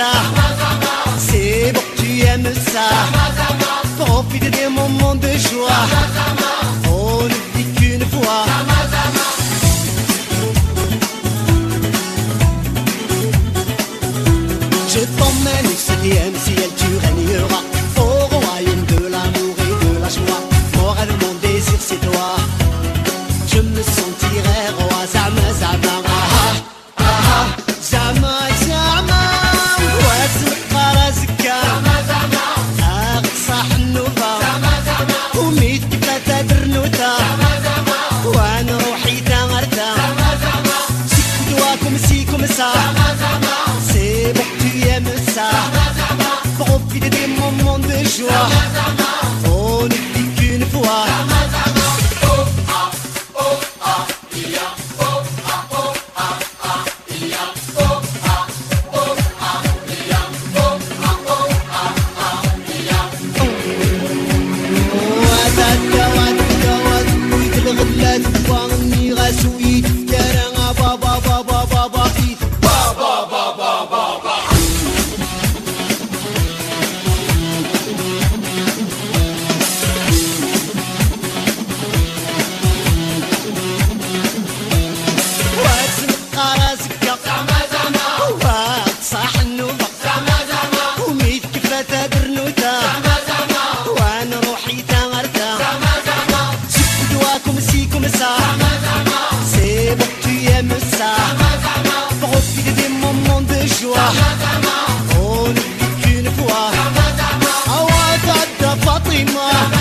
ça. C'est bon que tu aimes ça. Profite des moments de joie. On ne vit qu'une fois. Je t'emmène au 7e ciel, tu régneras au royaume de l'amour et de la joie. Moral, mon désir, c'est toi. Je me sentirai roi. Zama, zama, ah, ah, zama, zama. واسم راسك صح النوبة وميت كيف تدرنوتا وانا روحي تغرتا سيكواكم سيكم سا c'est bon que tu aimes ça. Profite des moments de joie. On ne vit qu'une fois. C'est bon que tu aimes ça. Profite des moments de joie. On ne vit qu'une fois. Awa tata Fatima.